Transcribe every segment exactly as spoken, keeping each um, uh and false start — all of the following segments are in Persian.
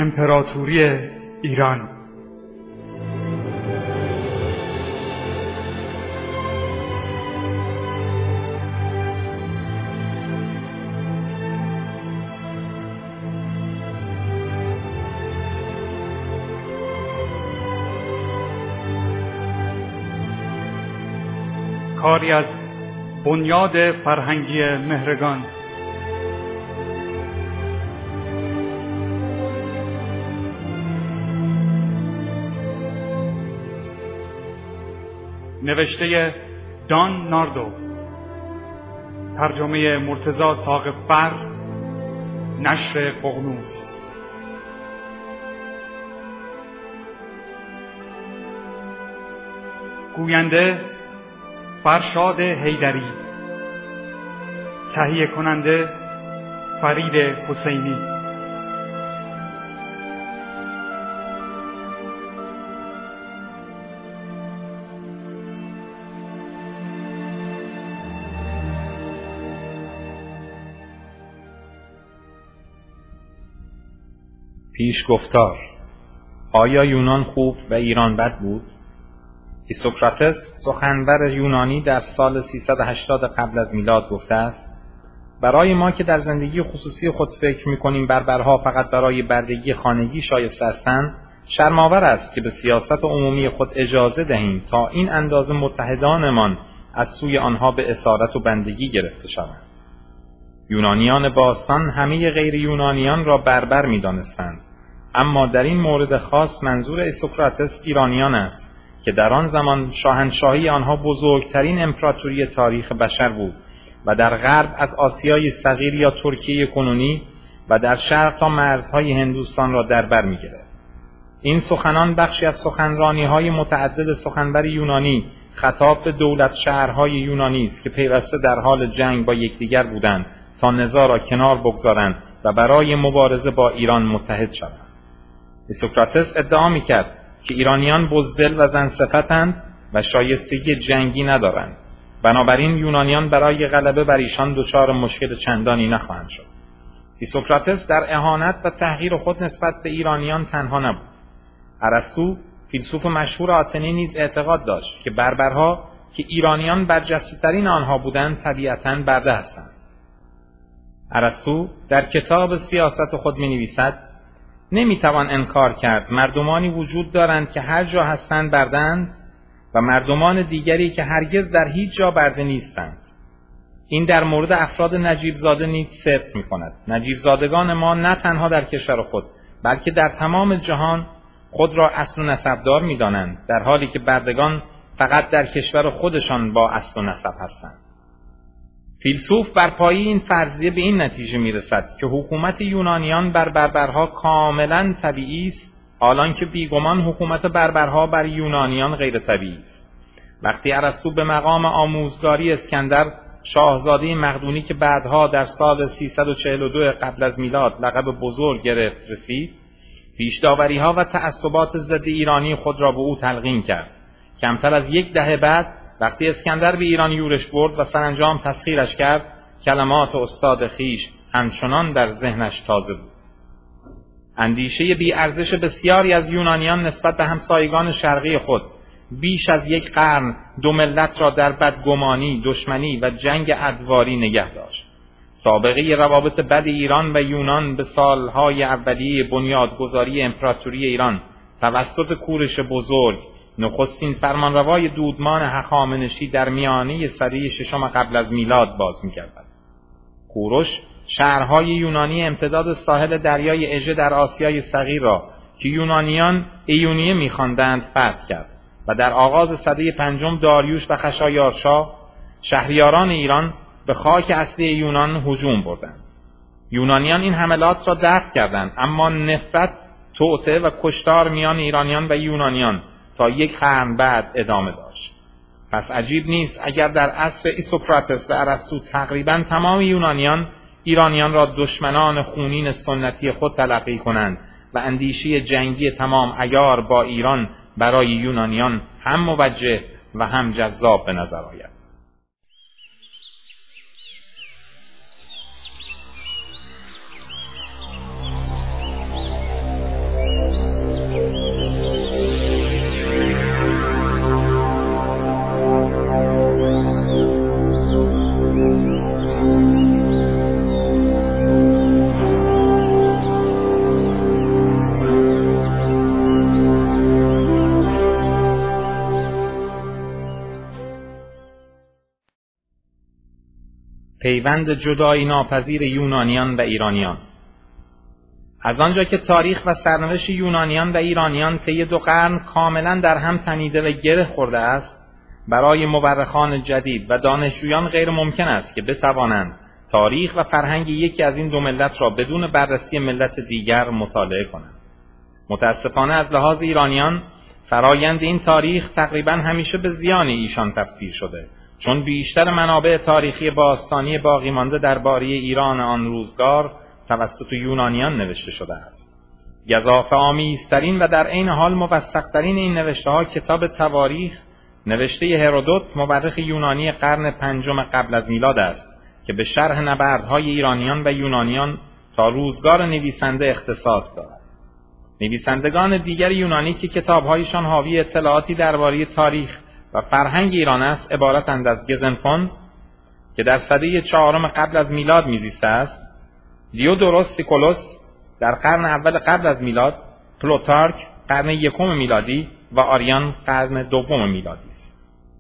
امپراتوری ایران. کاری از بنیاد فرهنگی مهرگان. نوشته دان ناردو، ترجمه مرتضی ساقف‌فر، نشر ققنوس. گوینده فرشاد حیدری، تهیه کننده فرید حسینی. پیشگفتار. آیا یونان خوب و ایران بد بود؟ ایسوکراتس، سخنور یونانی، در سال سیصد و هشتاد قبل از میلاد گفته است: برای ما که در زندگی خصوصی خود فکر می‌کنیم بربرها فقط برای بردگی خانگی شایسته هستند، شرم‌آور است که به سیاست عمومی خود اجازه دهیم تا این اندازه متحدانمان از سوی آنها به اسارت و بندگی گرفته شوند. یونانیان باستان همه غیر یونانیان را بربر می‌دانستند، اما در این مورد خاص منظور ایسوکراتس ایرانیان است که در آن زمان شاهنشاهی آنها بزرگترین امپراتوری تاریخ بشر بود و در غرب از آسیای صغیر یا ترکیه کنونی و در شرق تا مرزهای هندوستان را در بر می‌گرفت. این سخنان بخشی از سخنرانی‌های متعدد سخنور یونانی خطاب به دولت شهرهای یونانی است که پیوسته در حال جنگ با یکدیگر بودند تا نزاع را کنار بگذارند و برای مبارزه با ایران متحد شوند. ایسوکراتس ادعا می‌کرد که ایرانیان بزدل و زنصفتند و شایستگی جنگی ندارند، بنابراین یونانیان برای غلبه بر ایشان دچار مشکل چندانی نخواهند شد. ایسوکراتس در اهانت و تحقیر خود نسبت به ایرانیان تنها نبود. ارسطو، فیلسوف مشهور آتنی، نیز اعتقاد داشت که بربرها که ایرانیان برجسته‌ترین آنها بودند طبیعتاً برده هستند. ارسطو در کتاب سیاست خود می‌نویسد: نمیتوان انکار کرد مردمانی وجود دارند که هر جا هستند بردند و مردمان دیگری که هرگز در هیچ جا برده نیستند. این در مورد افراد نجیب زاده نیز صدق می‌کند. نجیب زادگان ما نه تنها در کشور خود بلکه در تمام جهان خود را اصل و نسبدار می‌دانند، در حالی که بردگان فقط در کشور خودشان با اصل و نسب هستند. فیلسوف بر پایه این فرضیه به این نتیجه میرسد که حکومت یونانیان بر بربرها کاملا طبیعی است، حالان که بیگمان حکومت بربرها بر یونانیان غیر طبیعی است. وقتی ارسطو به مقام آموزگاری اسکندر، شاهزاده مقدونی که بعدها در سال سیصد و چهل و دو قبل از میلاد لقب بزرگ گرفت رسید، پیش‌داوری‌ها و تعصبات ضد ایرانی خود را به او تلقین کرد. کمتر از یک دهه بعد وقتی اسکندر به ایران یورش برد و سرانجام تسخیرش کرد، کلمات استاد خیش همچنان در ذهنش تازه بود. اندیشه بی ارزش بسیاری از یونانیان نسبت به همسایگان شرقی خود بیش از یک قرن دو ملت را در بدگمانی، دشمنی و جنگ ادواری نگه داشت. سابقه روابط بد ایران و یونان به سالهای اولیه بنیادگذاری امپراتوری ایران توسط کوروش بزرگ، نخستین فرمانروای دودمان هخامنشی در میانه سده ششم قبل از میلاد باز می‌گردد. کوروش شهرهای یونانی امتداد ساحل دریای اژه در آسیای صغیر را که یونانیان ایونیه می‌خواندند فتح کرد و در آغاز سده پنجم داریوش و خشایارشا شهریاران ایران به خاک اصلی یونان هجوم بردند. یونانیان این حملات را دفع کردند، اما نفرت، توطئه و کشتار میان ایرانیان و یونانیان تا یک قرن بعد ادامه داشت. پس عجیب نیست اگر در عصر ایسوکراتس و ارسطو تقریباً تمام یونانیان ایرانیان را دشمنان خونین سنتی خود تلقی کنند و اندیشه جنگی تمام عیار با ایران برای یونانیان هم موجه و هم جذاب به نظر آید. پیوند جدایی ناپذیر یونانیان و ایرانیان. از آنجا که تاریخ و سرنوشت یونانیان و ایرانیان طی دو قرن کاملا در هم تنیده و گره خورده است، برای مورخان جدید و دانشجویان غیر ممکن است که بتوانند تاریخ و فرهنگ یکی از این دو ملت را بدون بررسی ملت دیگر مطالعه کنند. متاسفانه از لحاظ ایرانیان فرایند این تاریخ تقریبا همیشه به زیان ایشان تفسیر شده، چون بیشتر منابع تاریخی باستانی باقی مانده درباره ایران آن روزگار توسط یونانیان نوشته شده است. گزافه‌آمیزترین و در عین حال موثق‌ترین این نوشته‌ها کتاب تواریخ نوشته هرودوت، مورخ یونانی قرن پنجم قبل از میلاد است که به شرح نبردهای ایرانیان و یونانیان تا روزگار نویسنده اختصاص دارد. نویسندگان دیگر یونانی که کتاب‌هایشان حاوی اطلاعاتی درباره تاریخ و فرهنگ ایران است عبارتند از گزنفون که در سده چهارم قبل از میلاد میزیسته است، دیودوروس سیکولوس در قرن اول قبل از میلاد، پلوتارک قرن یکم میلادی و آریان قرن دوم میلادی است.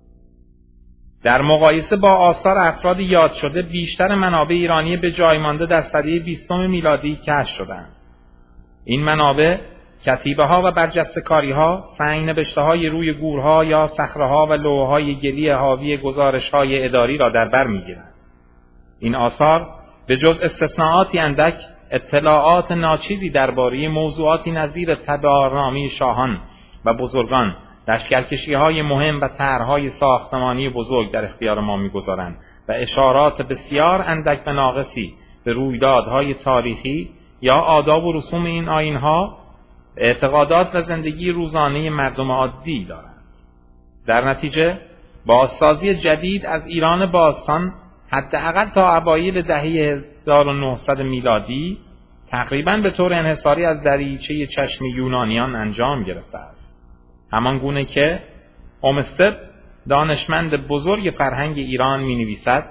در مقایسه با آثار افراد یاد شده، بیشتر منابع ایرانی به جای مانده در سده بیستم میلادی کشف شدند. این منابع کتیبه ها و برجسته کاری ها، سنگ نبشته های روی گورها یا صخره ها و لوح های گلی حاوی گزارش های اداری را در بر میگیرند. این آثار به جز استثناءاتی اندک اطلاعات ناچیزی درباره موضوعاتی نظیر تبارنامه شاهان و بزرگان، لشکرکشی‌های مهم و طرح‌های ساختمانی بزرگ در اختیار ما می‌گذارند و اشارات بسیار اندک و ناقصی به رویدادهای تاریخی یا آداب و رسوم این آیین‌ها، اعتقادات و زندگی روزانه مردم عادی دارند. در نتیجه بازسازی جدید از ایران باستان حداقل تا اوایل دهه هزار و نهصد میلادی تقریباً به طور انحصاری از دریچه چشم یونانیان انجام گرفته است. همان گونه که اومستد، دانشمند بزرگ فرهنگ ایران، می‌نویسد: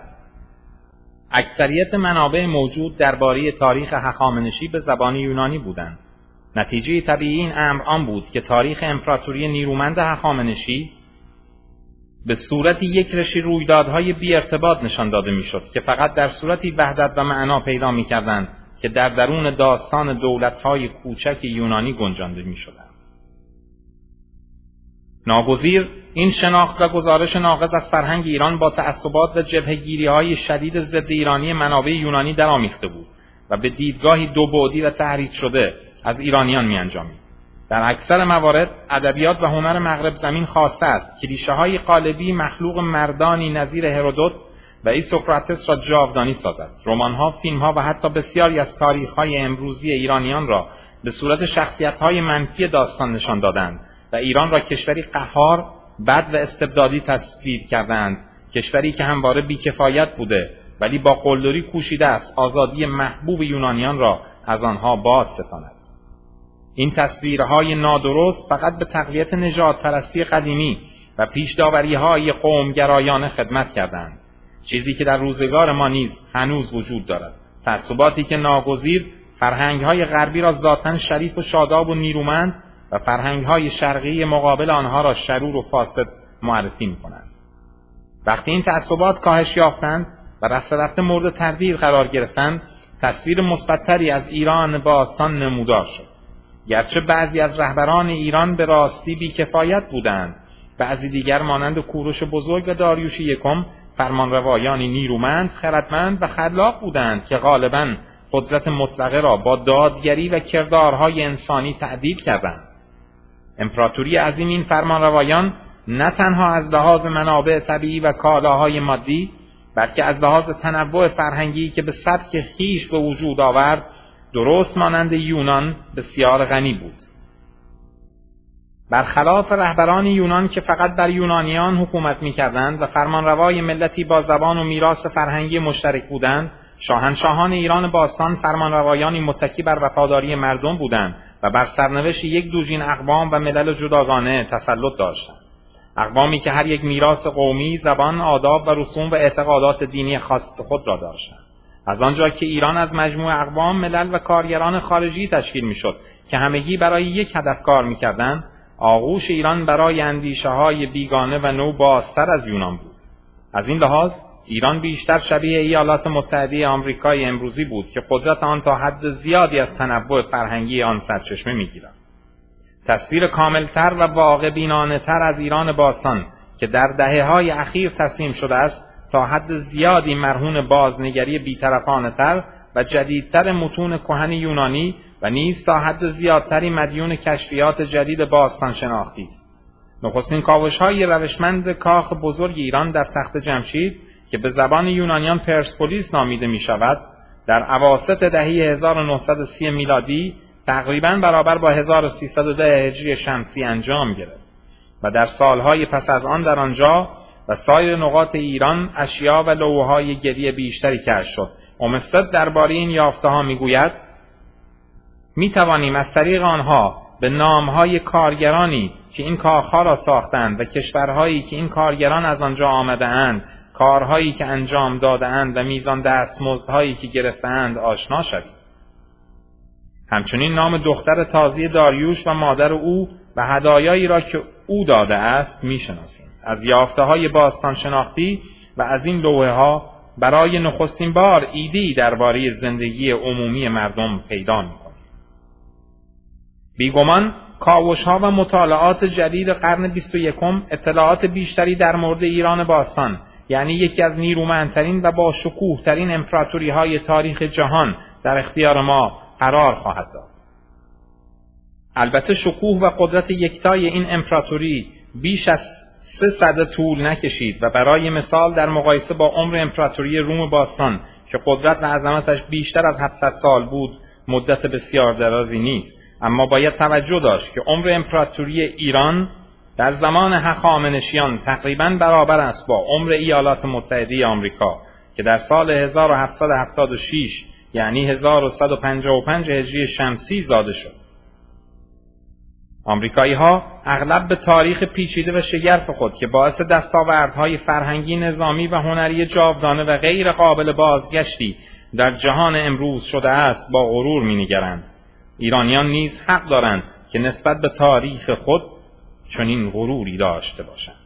اکثریت منابع موجود درباره تاریخ هخامنشی به زبان یونانی بودند. نتیجه طبیعی این امر آن بود که تاریخ امپراتوری نیرومند هخامنشی به صورت یک رشته رویدادهای بی ارتباط نشان داده میشد که فقط در صورتی وحدت و معنا پیدا می‌کردند که در درون داستان دولت‌های کوچک یونانی گنجانده می‌شدند. ناگزیر این شناخت و گزارش ناقض از فرهنگ ایران با تعصبات و جبهه‌گیری‌های شدید ضد ایرانی منابع یونانی درآمیخته بود و به دیدگاهی دو بعدی و تحریف شده از ایرانیان می‌انجامید. در اکثر موارد ادبیات و هنر مغرب زمین خواسته است کلیشه‌های قالبی مخلوق مردانی نظیر هرودوت و ایسوکراتس را جاودانی سازد. رمان‌ها، فیلم‌ها و حتی بسیاری از تاریخ‌های امروزی ایرانیان را به صورت شخصیت‌های منفی داستان نشان دادند و ایران را کشوری قهار، بد و استبدادی تصویر کردند، کشوری که همواره بی‌کفایت بوده ولی با قلدری کوشیده است آزادی محبوب یونانیان را از آنها باز ستاند. این تصویرهای نادرست فقط به تقویت نژاد پرستی قدیمی و پیش داوری‌های قومگرایانه خدمت کردند، چیزی که در روزگار ما نیز هنوز وجود دارد. تعصباتی که ناگزیر فرهنگ‌های غربی را ذاتاً شریف و شاداب و نیرومند و فرهنگ‌های شرقی مقابل آنها را شرور و فاسد معرفی می‌کنند. وقتی این تعصبات کاهش یافتند و رفته رفته مورد تردید قرار گرفتند، تصویر مثبت‌تری از ایران باستان نمودار شد. گرچه بعضی از رهبران ایران به راستی بی‌کفایت بودند، بعضی دیگر مانند کوروش بزرگ و داریوش یکم فرمانروایانی نیرومند، خردمند و خلاق بودند که غالباً قدرت مطلقه را با دادگری و کردارهای انسانی تعدیل کردند. امپراتوری عظیم این فرمانروایان نه تنها از لحاظ منابع طبیعی و کالاهای مادی، بلکه از لحاظ تنوع فرهنگی که به سبک خویش به وجود آورد، درست مانند یونان بسیار غنی بود. برخلاف رهبران یونان که فقط بر یونانیان حکومت می‌کردند و فرمانروای ملتی با زبان و میراث فرهنگی مشترک بودند، شاهنشاهان ایران باستان فرمانروایانی متکی بر وفاداری مردم بودند و بر سرنوشت یک دوجین اقوام و ملل جداگانه تسلط داشتند. اقوامی که هر یک میراث قومی، زبان، آداب و رسوم و اعتقادات دینی خاص خود را داشتند. از آنجا که ایران از مجموع اقوام، ملل و کارگران خارجی تشکیل می‌شد که همگی برای یک هدف کار می‌کردند، آغوش ایران برای اندیشه‌های بیگانه و نو بازتر از یونان بود. از این لحاظ ایران بیشتر شبیه ایالات متحده آمریکای امروزی بود که قدرت آن تا حد زیادی از تنوع فرهنگی آن سرچشمه می‌گیرد. تصویر کاملتر و واقع بینانه‌تر از ایران باستان که در دهه‌های اخیر تسلیم شده است، تا حد زیادی مرهون بازنگری بی‌طرفانه‌تر و جدیدتر متون کهن یونانی و نیز تا حد زیادتری مدیون کشفیات جدید باستان شناختی است. نخستین کاوش‌های روشمند کاخ بزرگ ایران در تخت جمشید که به زبان یونانیان پرسپولیس نامیده می‌شود، در اواسط دهه هزار و نهصد و سی میلادی تقریباً برابر با هزار و سیصد و ده هجری شمسی انجام گرفت و در سالهای پس از آن در آنجا و سایر نقاط ایران اشیا و لوحه‌های گری بیشتری کشف شد. اومستد درباره این یافته‌ها می‌گوید: می‌توانیم از طریق آنها به نام‌های کارگرانی که این کاخ‌ها را ساختند و کشورهایی که این کارگران از آنجا آمده‌اند، کارهایی که انجام داده‌اند و میزان دستمزدهایی که گرفته‌اند آشنا شویم. همچنین نام دختر تازی داریوش و مادر او و هدایایی را که او داده است می‌شناسیم. از یافته‌های باستان شناختی و از این لوحه‌ها برای نخستین بار ایده‌ای درباره زندگی عمومی مردم پیدا می‌کنیم. بیگمان کاوش‌ها و مطالعات جدید قرن بیست و یکم اطلاعات بیشتری در مورد ایران باستان، یعنی یکی از نیرومندترین و با شکوه‌ترین امپراتوری‌های تاریخ جهان، در اختیار ما قرار خواهد داد. البته شکوه و قدرت یکتای این امپراتوری بیش از سه سده طول نکشید و برای مثال در مقایسه با عمر امپراتوری روم باستان که قدرت و عظمتش بیشتر از هفتصد سال بود مدت بسیار درازی نیست، اما باید توجه داشت که عمر امپراتوری ایران در زمان هخامنشیان تقریباً برابر است با عمر ایالات متحده آمریکا که در سال هزار و هفتصد و هفتاد و شش یعنی هزار و صد و پنجاه و پنج هجری شمسی زاده شد. آمریکایی ها اغلب به تاریخ پیچیده و شگرف خود که باعث دستاوردهای فرهنگی، نظامی و هنری جاودانه و غیر قابل بازگشتی در جهان امروز شده است با غرور می‌نگرند. ایرانیان نیز حق دارند که نسبت به تاریخ خود چنین غروری داشته باشند.